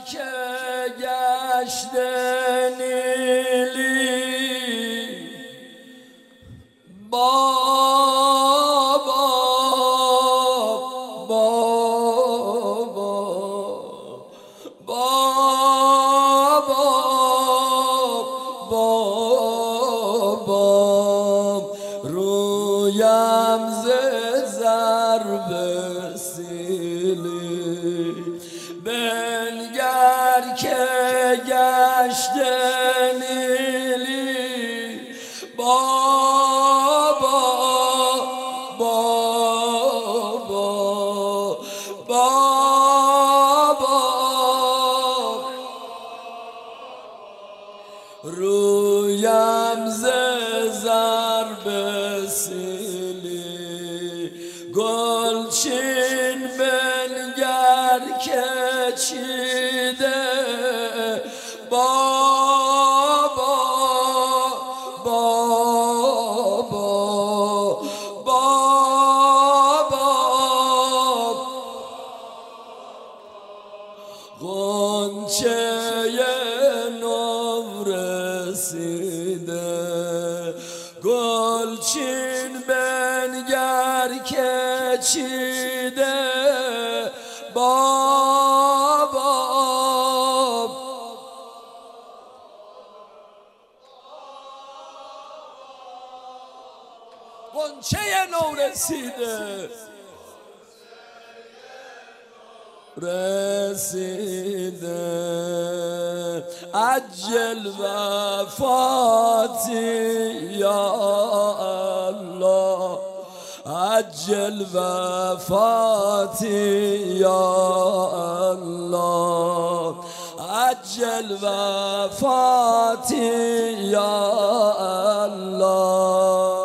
که گشته نیلی بابا بابا بابا بابا رویم ز ضرب سیلی بنگر که گشته نیلی بابا بابا بابا رویم ز ضرب سیلی گلچین بنگر که چیده بابا بابا بابا غنچه نو رسیده گلچین بنگر که چیده بابا غنچه نو رسیده عجل وفاتی یا الله عجل وفاتی یا الله عجل وفاتی یا الله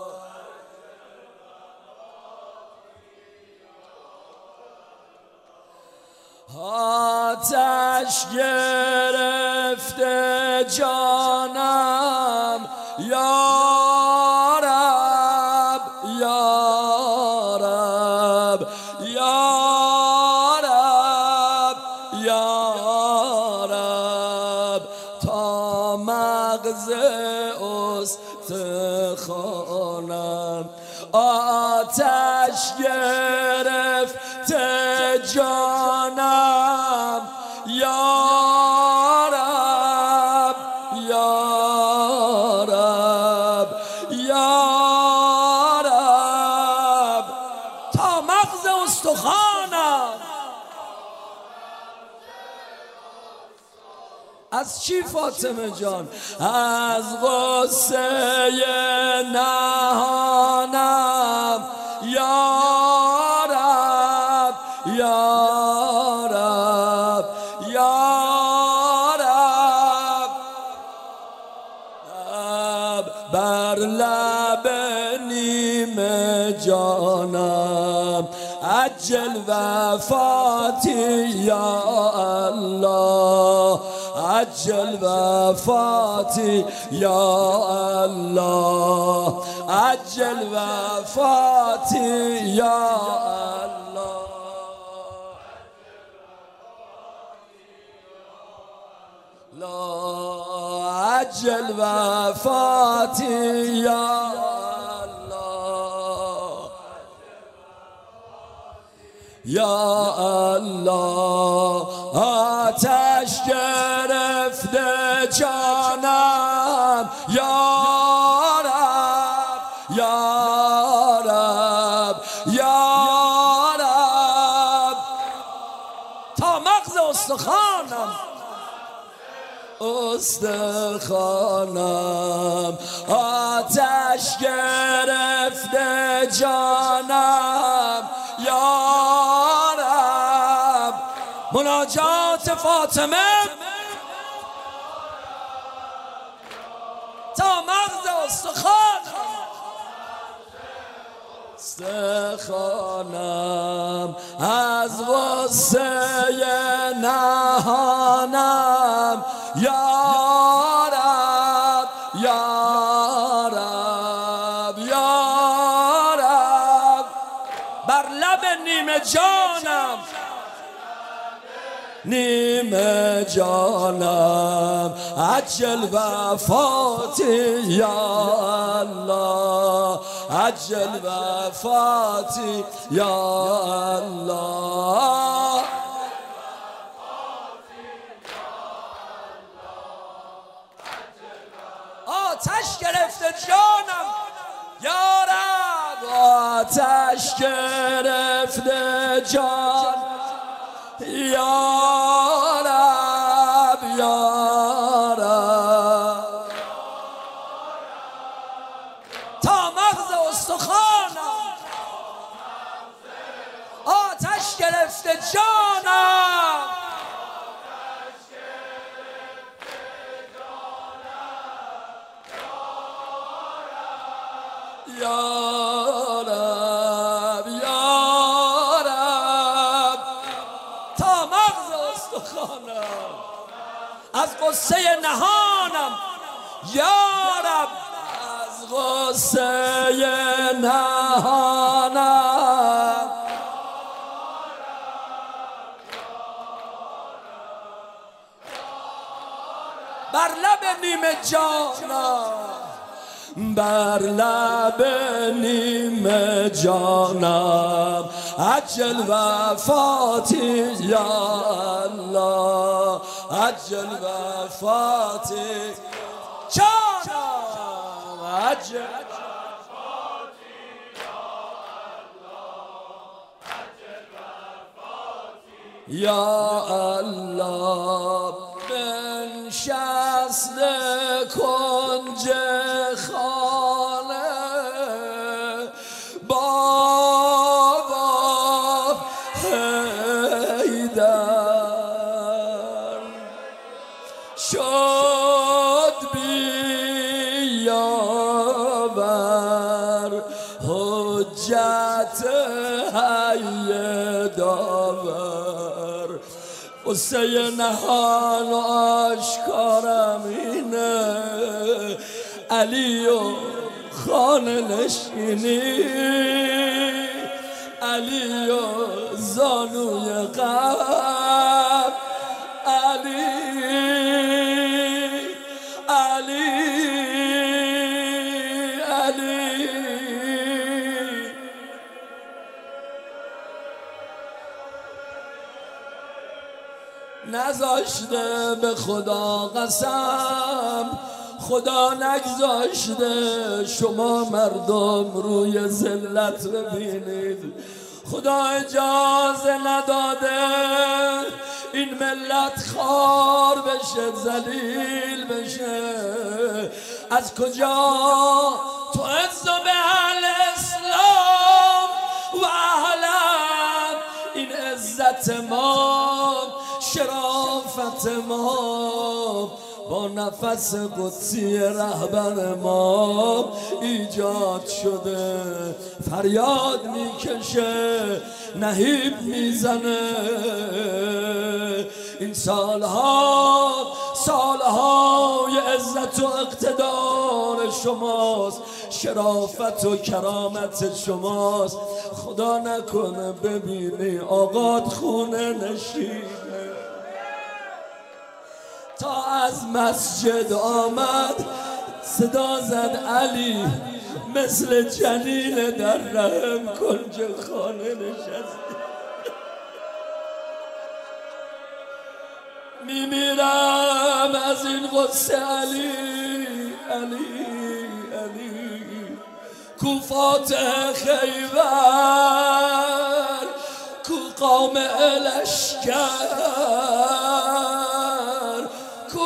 آتش گرفته جانم یا رب یا رب یا رب یا رب تا مغز استخوانم آتش گرفته جانم یا رب یا رب یا رب تا مغز استخوانم از چی فاطمه جان؟ از غصه نهانم یا رب یا رب یا رب بر لب نیمه جانم عجل وفاتی یا الله عجل وفاتی یا الله عجل وفاتی یا الله لا عجل وفاتی یا الله یا الله آتش گرفته جانم یا رب یا رب یا رب تا مغز استخوانم آتش گرفته جانم یا رب مناجات فاطمه تا مغز استخوانم از غصه نهانم یا رب یا رب یا رب بر لب نیمه جانم نیمه جانم عجل وفاتی یا الله عجل وفاتی یا الله آتش گرفته جانم یا رب آتش گرفته جان یا رب یا رب تا مغز استخوانم آتش گرفته جانم یا رب یا رب تا مغز استخوانم از قصه نهانم یا رب از قصه نهانم بر لب نیمه جانم بر لب نیمه جانم عجل وفاتی یا الله عجل وفاتی جانم عجل وفاتی یا الله بنشست کنج خانه بابا حیدر شد بیاور حجت حی داور قصه نهان و آشکارم اینه علی و خانه نشینی علی و زانوی غم علی علی علی نذاشته به خدا قسم خدا نگذاشته شما مردم روی ذلت ببینید خدا اجازه نداده این ملت خوار بشه ذلیل بشه از کجا تو عز به اهل اسلام و اهلم این عزت ما شرافت ما با نفس قدسی رهبر ما ایجاد شده فریاد میکشه نهیب میزنه این سالهای عزت و اقتدار شماست شرافت و کرامت شماست خدا نکنه ببینی آقات خونه نشینه تا از مسجد آمد صدا زد علی مثل جنین در رحم کنج خانه نشستی میمیرم از این غصه علی علی علی کو فاتح خیبر کو قوم لشکر کو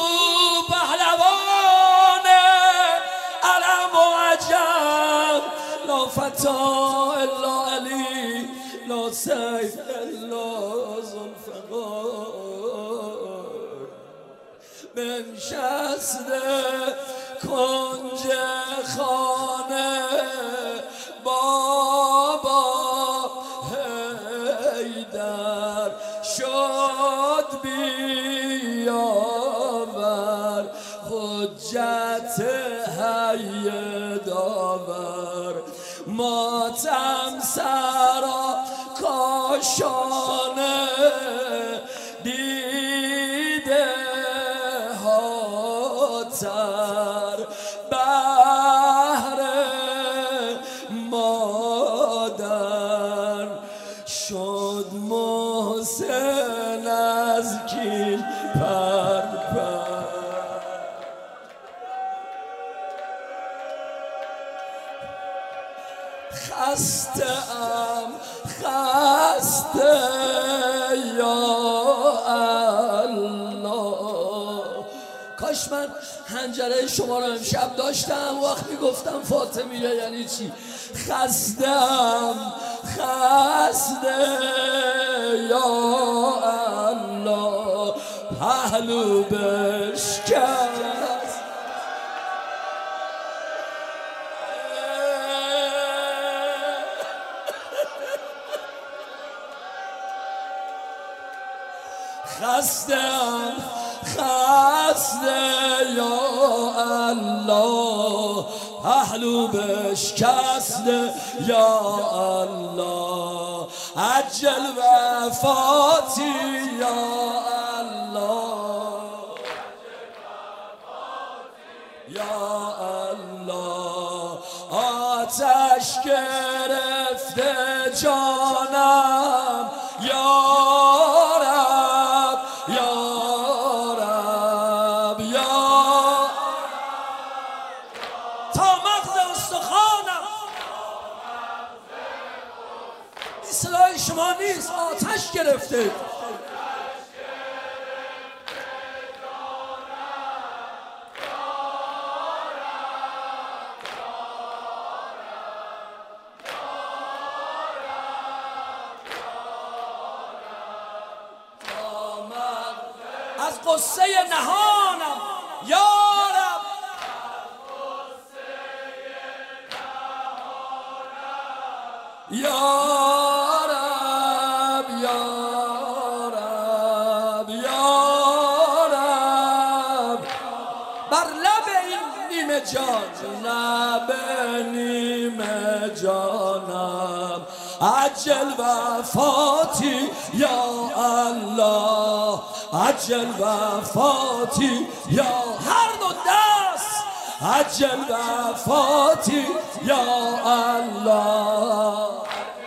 پهلوان علم و عجم لا فتا الا علی لا سیف الا ذوالفقار بنشسته کنج خانه بابا حیدر شد بیاور حجت حی داور ماتم سرا کاشانه بالاتر بهر مادر شد محسن از کین پر خسته ام خسته یا الله. کاش من حنجره شما رو امشب داشتم وقتی گفتم فاطمیه یعنی چی. خسته ام خسته یا الله پهلو بشکست خستم خسته یا الله پهلو بشکسته یا الله عجل وفاتی یا الله یا الله آتش گرفته جانم یا صدای شما نیست آتش گرفته از قصه نهانم یارب یارب یارب یارب بر لب این نیمه جان لب نیمه جانم عجل وفاتی یا الله عجل وفاتی یا هر دو دست عجل وفاتی یا الله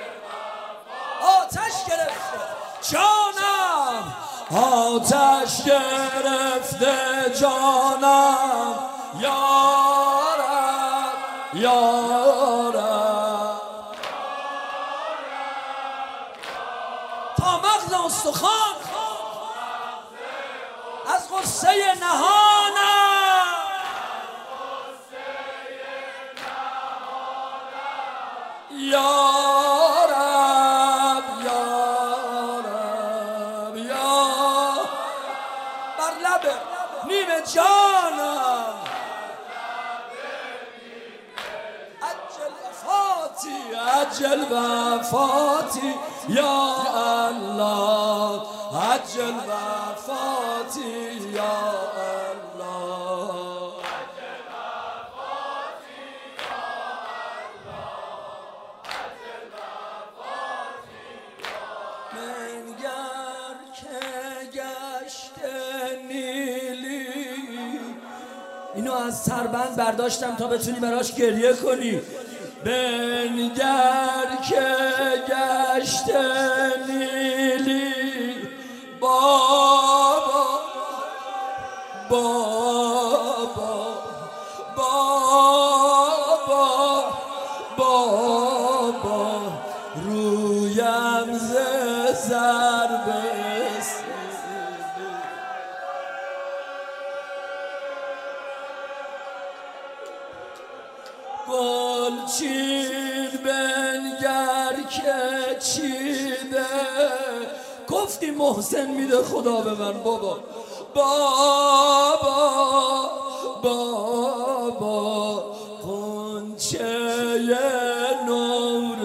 آتش گرفته جانم آتش گرفته جانم یارب یارب تا مغز استخوان از غصه نهانم یارب یارب یارب بر لب نیمه جانم عجل وفاتی عجل وفاتی یا الله عجل وفاتی یا الله منگر که گشت نیلی اینو از سربند برداشتم تا بتونی براش گریه کنی بنگر که گشت نیلی بابا بابا بابا بابا رویم ز ضرب گلچین بنگر که چیده گفتی محسن میده خدا به من بابا بابا بابا غنچه نو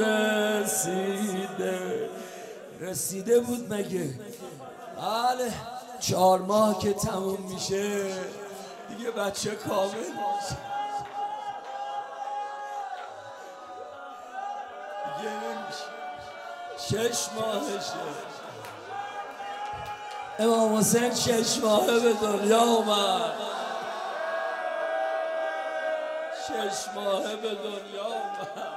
رسیده بود مگه؟ بله 4 ماه که تموم میشه دیگه بچه کامل میشه دیگه نمیشه 6 ماهشه امام حسین 6 ماهه به دنیا اومد 6 ماهه به دنیا اومد.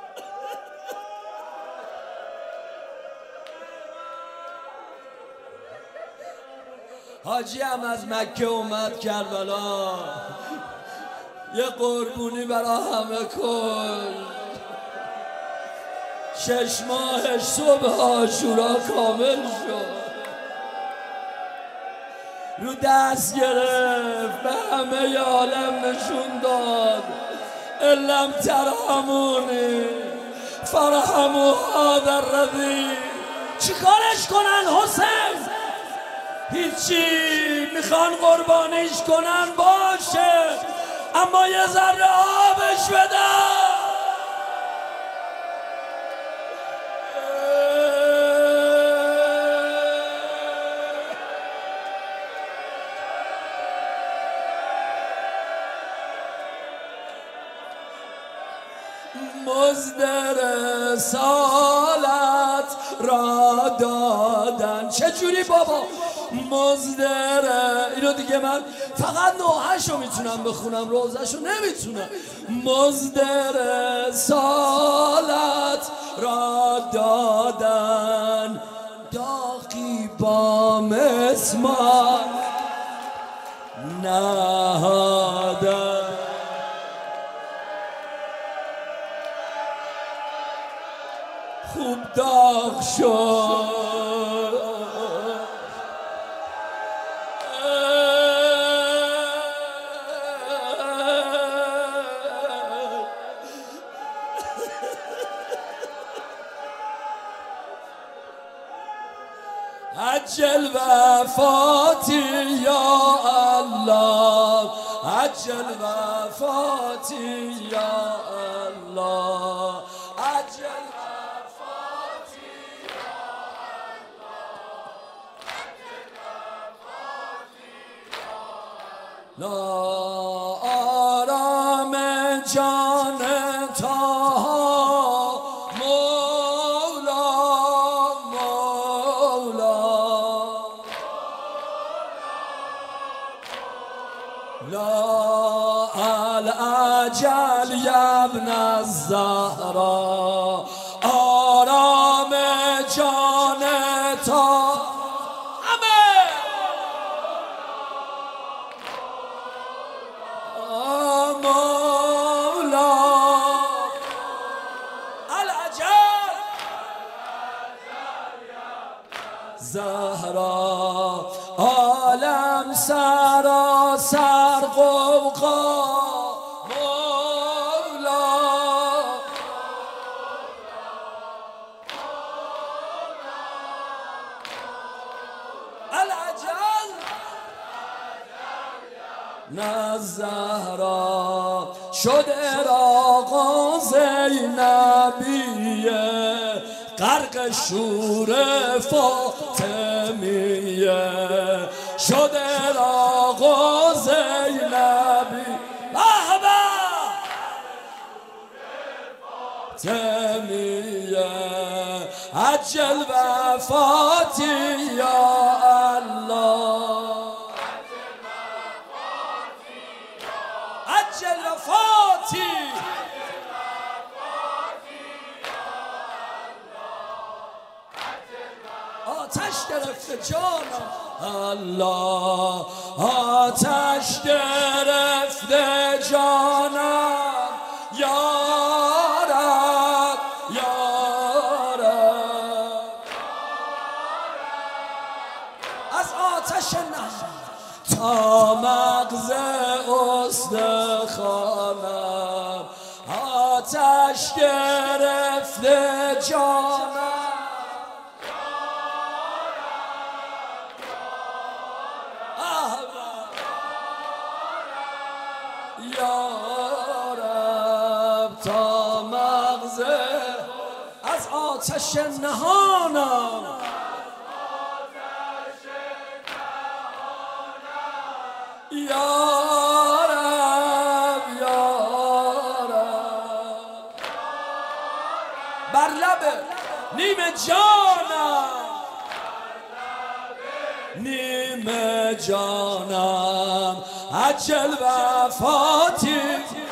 حاجی هم از مکه اومد کربلا، یه قربونی برا همه کن. 6 ماهش صبح عاشورا کامل شد، رو دست گرفت به همه عالم نشون داد علم ترحمونی فرحمو هذا الرضی. چیکارش کنن حسین؟ هیچی، میخوان قربانیش کنن باشه، اما یه ذره آبش بدن. مزد رسالت را دادن. چجوری بابا؟ مزد اینو دیگه من فقط نوحه‌شو میتونم بخونم، روزه‌شو نمیتونم. مزد رسالت را دادن، داغی با مسمار نهادن. خوب داغ شد، عجل وفاتی یا الله، عجل وفاتی یا الله، عجل وفاتی یا الله، عجل وفاتی یا الله. آرام جان تا لا العجل یا ابن الزهرا. آرام جان تا همه مولا العجل زهرا. عالم سراسر غوغا مولا العجل نه زهرا. شد عراق زینبیه غرق شور فاطمیه. شد عراق زینبی فاطمیه. عجل وفاتی یا الله، عجل وفاتی. آتش گرفته جانم الله، آتش گرفته جانم یارب یارب. از آتش نه تا مغز استخوانم، آتش گرفته جانم یارب. تا مغز از آتش نهانم، یارب یارب. بر لب نیمه جانم، نیمه جانم. عجل وفاتی